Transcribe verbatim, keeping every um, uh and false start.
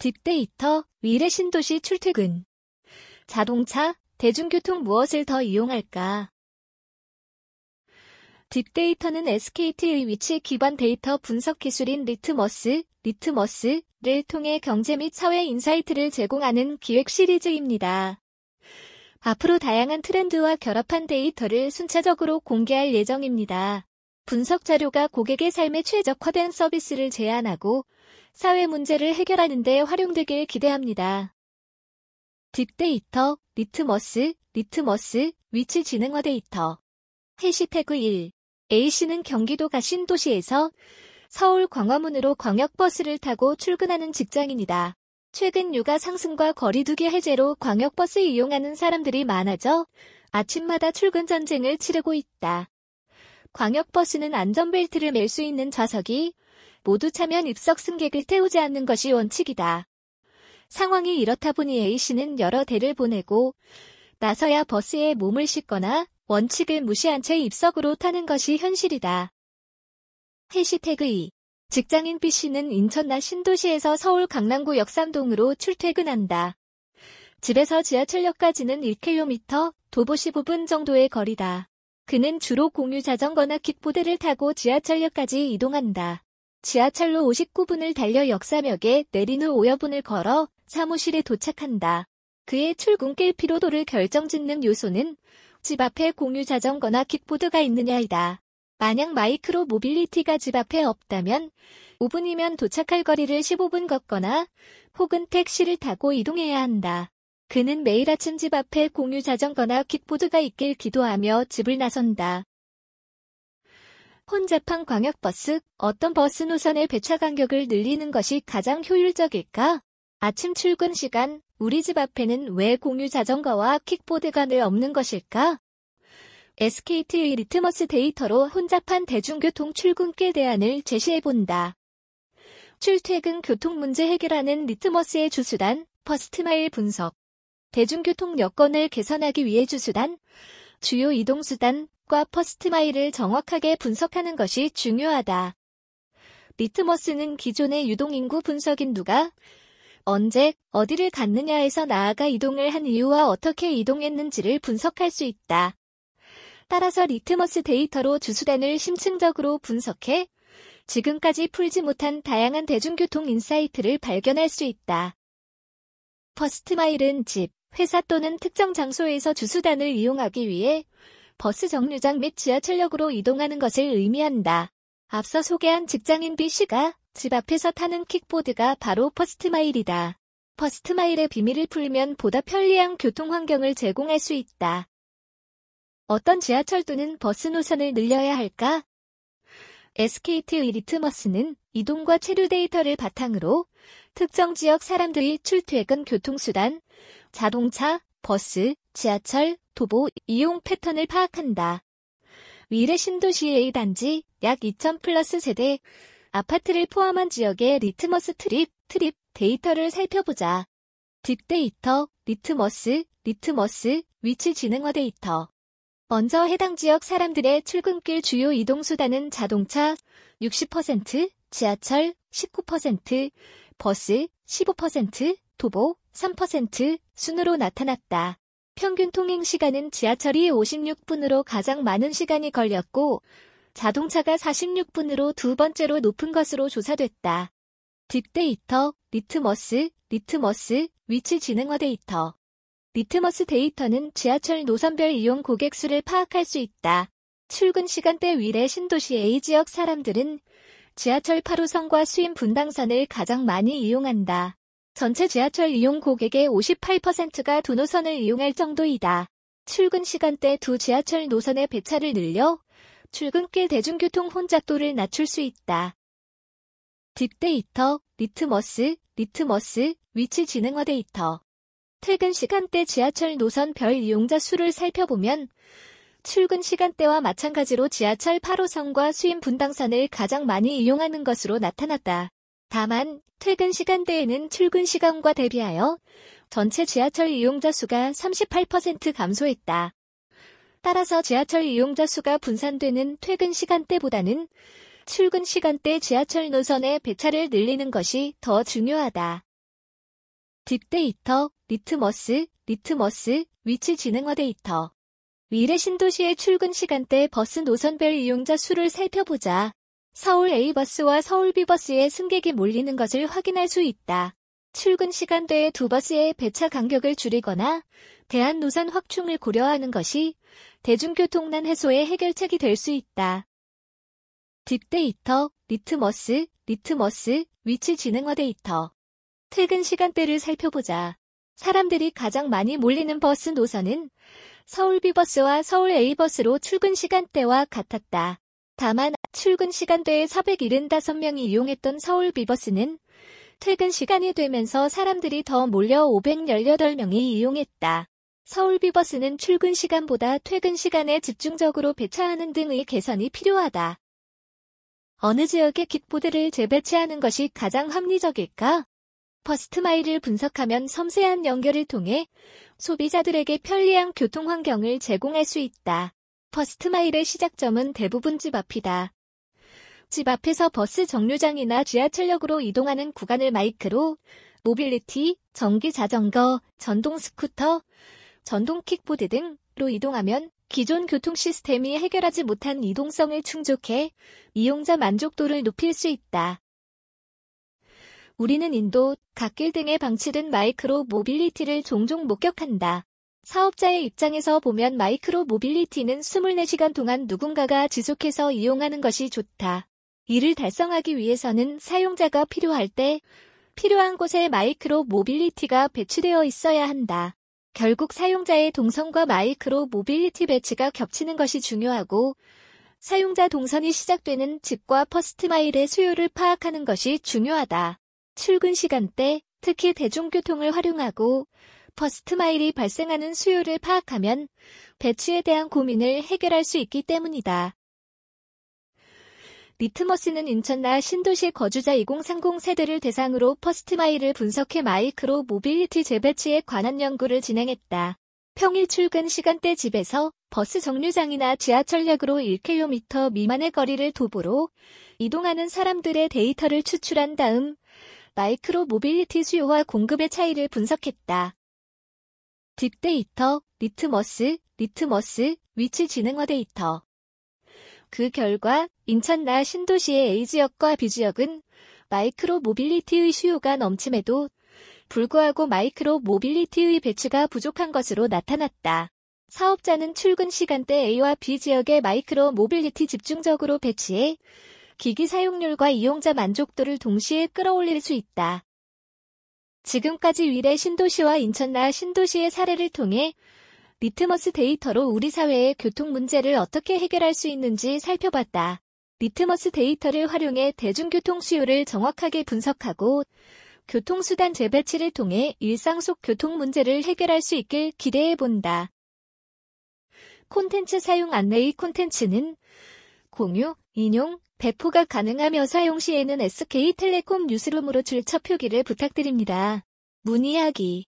딥데이터, 미래 신도시 출퇴근. 자동차, 대중교통 무엇을 더 이용할까? 딥데이터는 에스케이티의 위치 기반 데이터 분석 기술인 리트머스, 리트머스를 통해 경제 및 사회 인사이트를 제공하는 기획 시리즈입니다. 앞으로 다양한 트렌드와 결합한 데이터를 순차적으로 공개할 예정입니다. 분석 자료가 고객의 삶에 최적화된 서비스를 제안하고 사회 문제를 해결하는 데 활용되길 기대합니다. 딥데이터, 리트머스, 리트머스, 위치 지능화 데이터. 해시태그 일. A씨는 경기도가 신도시에서 서울 광화문으로 광역버스를 타고 출근하는 직장인이다. 최근 육아 상승과 거리두기 해제로 광역버스 이용하는 사람들이 많아져 아침마다 출근 전쟁을 치르고 있다. 광역버스는 안전벨트를 맬 수 있는 좌석이 모두 차면 입석 승객을 태우지 않는 것이 원칙이다. 상황이 이렇다 보니 A씨는 여러 대를 보내고 나서야 버스에 몸을 싣거나 원칙을 무시한 채 입석으로 타는 것이 현실이다. 해시태그 이. 직장인 B씨는 인천나 신도시에서 서울 강남구 역삼동으로 출퇴근한다. 집에서 지하철역까지는 일 킬로미터, 도보 십오 분 정도의 거리다. 그는 주로 공유 자전거나 킥보드를 타고 지하철역까지 이동한다. 지하철로 오십구 분을 달려 역삼역에 내린 후 오여 분을 걸어 사무실에 도착한다. 그의 출근길 피로도를 결정짓는 요소는 집 앞에 공유 자전거나 킥보드가 있느냐이다. 만약 마이크로 모빌리티가 집 앞에 없다면 오 분이면 도착할 거리를 십오 분 걷거나 혹은 택시를 타고 이동해야 한다. 그는 매일 아침 집 앞에 공유 자전거나 킥보드가 있길 기도하며 집을 나선다. 혼잡한 광역버스, 어떤 버스 노선의 배차 간격을 늘리는 것이 가장 효율적일까? 아침 출근 시간, 우리 집 앞에는 왜 공유 자전거와 킥보드가 늘 없는 것일까? 에스케이티의 리트머스 데이터로 혼잡한 대중교통 출근길 대안을 제시해본다. 출퇴근 교통 문제 해결하는 리트머스의 주수단, 퍼스트마일 분석. 대중교통 여건을 개선하기 위해 주수단, 주요 이동수단과 퍼스트마일을 정확하게 분석하는 것이 중요하다. 리트머스는 기존의 유동인구 분석인 누가, 언제, 어디를 갔느냐에서 나아가 이동을 한 이유와 어떻게 이동했는지를 분석할 수 있다. 따라서 리트머스 데이터로 주수단을 심층적으로 분석해 지금까지 풀지 못한 다양한 대중교통 인사이트를 발견할 수 있다. 퍼스트마일은 집, 회사 또는 특정 장소에서 주수단을 이용하기 위해 버스 정류장 및 지하철역으로 이동하는 것을 의미한다. 앞서 소개한 직장인 B씨가 집 앞에서 타는 킥보드가 바로 퍼스트마일이다. 퍼스트마일의 비밀을 풀면 보다 편리한 교통 환경을 제공할 수 있다. 어떤 지하철 또는 버스 노선을 늘려야 할까? 에스케이티의 리트머스는 이동과 체류 데이터를 바탕으로 특정 지역 사람들이 출퇴근 교통수단, 자동차, 버스, 지하철, 도보 이용 패턴을 파악한다. 미래 신도시 A단지 약 이천 플러스 세대 아파트를 포함한 지역의 리트머스 트립, 트립 데이터를 살펴보자. 딥데이터, 리트머스, 리트머스, 위치 지능화 데이터. 먼저 해당 지역 사람들의 출근길 주요 이동수단은 자동차 육십 퍼센트, 지하철 십구 퍼센트, 버스 십오 퍼센트, 도보 삼 퍼센트 순으로 나타났다. 평균 통행시간은 지하철이 오십육 분으로 가장 많은 시간이 걸렸고 자동차가 사십육 분으로 두 번째로 높은 것으로 조사됐다. 딥데이터, 리트머스, 리트머스, 위치 지능화 데이터. 리트머스 데이터는 지하철 노선별 이용 고객 수를 파악할 수 있다. 출근 시간대 위례 신도시 A 지역 사람들은 지하철 팔 호선과 수임 분당선을 가장 많이 이용한다. 전체 지하철 이용 고객의 오십팔 퍼센트가 두 노선을 이용할 정도이다. 출근 시간대 두 지하철 노선의 배차를 늘려 출근길 대중교통 혼잡도를 낮출 수 있다. 딥데이터, 리트머스, 리트머스, 위치 지능화 데이터. 퇴근 시간대 지하철 노선별 이용자 수를 살펴보면 출근 시간대와 마찬가지로 지하철 팔 호선과 수임 분당선을 가장 많이 이용하는 것으로 나타났다. 다만 퇴근 시간대에는 출근 시간과 대비하여 전체 지하철 이용자 수가 삼십팔 퍼센트 감소했다. 따라서 지하철 이용자 수가 분산되는 퇴근 시간대보다는 출근 시간대 지하철 노선의 배차를 늘리는 것이 더 중요하다. 딥데이터, 리트머스, 리트머스, 위치 지능화 데이터. 위례 신도시의 출근 시간대 버스 노선별 이용자 수를 살펴보자. 서울 A버스와 서울 B버스에 승객이 몰리는 것을 확인할 수 있다. 출근 시간대에 두 버스의 배차 간격을 줄이거나 대안 노선 확충을 고려하는 것이 대중교통난 해소의 해결책이 될 수 있다. 딥데이터, 리트머스, 리트머스, 위치 지능화 데이터. 퇴근 시간대를 살펴보자. 사람들이 가장 많이 몰리는 버스 노선은 서울 B버스와 서울 A버스로 출근 시간대와 같았다. 다만 출근 시간대에 사백칠십오 명이 이용했던 서울 B버스는 퇴근 시간이 되면서 사람들이 더 몰려 오백십팔 명이 이용했다. 서울 B버스는 출근 시간보다 퇴근 시간에 집중적으로 배차하는 등의 개선이 필요하다. 어느 지역에 킥보드를 재배치하는 것이 가장 합리적일까? 퍼스트마일을 분석하면 섬세한 연결을 통해 소비자들에게 편리한 교통 환경을 제공할 수 있다. 퍼스트마일의 시작점은 대부분 집 앞이다. 집 앞에서 버스 정류장이나 지하철역으로 이동하는 구간을 마이크로 모빌리티, 전기 자전거, 전동 스쿠터, 전동 킥보드 등으로 이동하면 기존 교통 시스템이 해결하지 못한 이동성을 충족해 이용자 만족도를 높일 수 있다. 우리는 인도, 갓길 등에 방치된 마이크로 모빌리티를 종종 목격한다. 사업자의 입장에서 보면 마이크로 모빌리티는 이십사 시간 동안 누군가가 지속해서 이용하는 것이 좋다. 이를 달성하기 위해서는 사용자가 필요할 때 필요한 곳에 마이크로 모빌리티가 배치되어 있어야 한다. 결국 사용자의 동선과 마이크로 모빌리티 배치가 겹치는 것이 중요하고 사용자 동선이 시작되는 집과 퍼스트마일의 수요를 파악하는 것이 중요하다. 출근 시간대, 특히 대중교통을 활용하고 퍼스트마일이 발생하는 수요를 파악하면 배치에 대한 고민을 해결할 수 있기 때문이다. 리트머스는 인천나 신도시 거주자 이공삼공 세대를 대상으로 퍼스트마일을 분석해 마이크로 모빌리티 재배치에 관한 연구를 진행했다. 평일 출근 시간대 집에서 버스 정류장이나 지하철역으로 일 킬로미터 미만의 거리를 도보로 이동하는 사람들의 데이터를 추출한 다음 마이크로 모빌리티 수요와 공급의 차이를 분석했다. 딥데이터, 리트머스, 리트머스, 위치 지능화 데이터. 그 결과 인천나 신도시의 A지역과 B지역은 마이크로 모빌리티의 수요가 넘침에도 불구하고 마이크로 모빌리티의 배치가 부족한 것으로 나타났다. 사업자는 출근 시간대 A와 B지역의 마이크로 모빌리티 집중적으로 배치해 기기 사용률과 이용자 만족도를 동시에 끌어올릴 수 있다. 지금까지 위례 신도시와 인천나 신도시의 사례를 통해 리트머스 데이터로 우리 사회의 교통 문제를 어떻게 해결할 수 있는지 살펴봤다. 리트머스 데이터를 활용해 대중교통 수요를 정확하게 분석하고 교통수단 재배치를 통해 일상 속 교통 문제를 해결할 수 있길 기대해본다. 콘텐츠 사용 안내의 콘텐츠는 공유, 인용, 배포가 가능하며 사용 시에는 에스케이텔레콤 뉴스룸으로 출처 표기를 부탁드립니다. 문의하기